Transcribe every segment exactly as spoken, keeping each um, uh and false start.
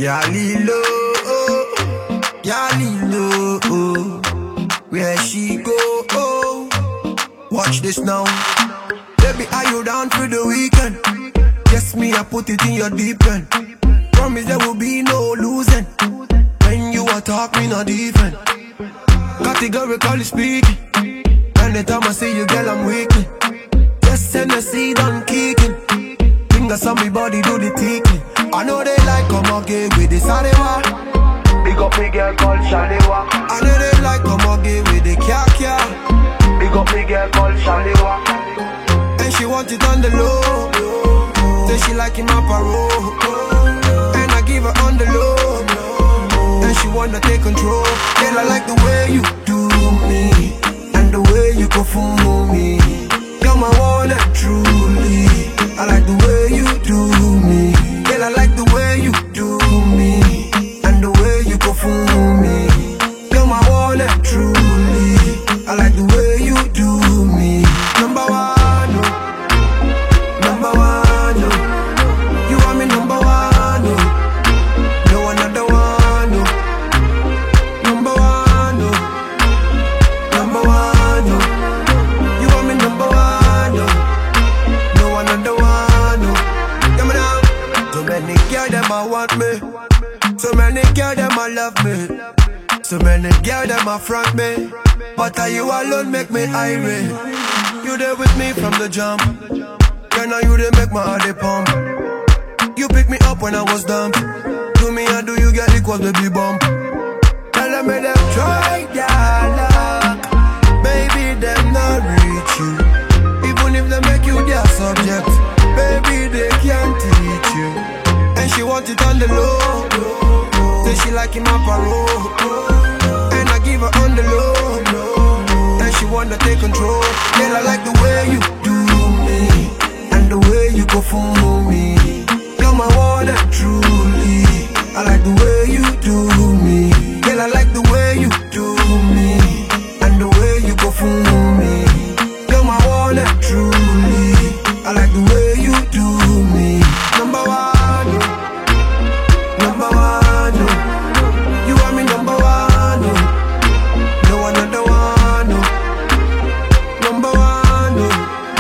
Yalilo, Yalilo, where she go? Oh, watch this now. Baby, are you down for the weekend? Yes, me, I put it in your deep end. Promise there will be no losing. When you are talking, not different. Categorically speaking. Anytime I see you, girl, I'm weakling. Just send a seed on kicking. Fingers on me body, do the ticking. I know they like come again with the Sarewa. Big up me girl called Shalewa. I know they like come again with the Kya Kya. Big up me girl called Shalewa. And she want it on the low. Say she like him up a roll. And I give her on the low. And she wanna take control. Girl, I like the way you do me. And the way you go for me. You're my one and truly. I like the way you do me. Girl, I like the way you do me. And the way you go for me. You're my one and truly. I like the way you do me. Number one, no. Number one, no. You want me number one, no. No another one, no. Number one, no. Number one, no. You want me number one, no. No another one, no. Come on. So many girls them a want me. So many girls them a love me. So many girls them a front me. But are you alone make me irate? You there with me from the jump. Girl, now you they make my heart they pump. You pick me up when I was dumb. Do me and do you get equal baby bump. Tell them me them try their luck. Baby them not reach you. Even if they make you their subject, baby they can't teach you. And she want it on the low. Say she like him up a roll. And I give her on the low. And she wanna take control. Girl, I like the way you do me. And the way you go for me. You're my one and truly. I like the way you do me. Girl, I like the way you do me. And the way you go for me. You're my one and truly. I like the way you do me. Number one, no. Number one, no. You want me number one, no. No another one, no. Number one, no.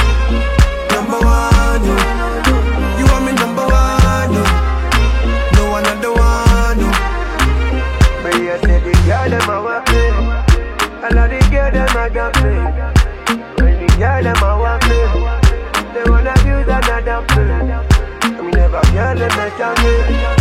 Number one, no. You want me number one, no. No another one, no. But you say the girl them a want me. I love the girl them a got me. When the girl them a want me, they wanna use another play. I mean never girl them a tell me.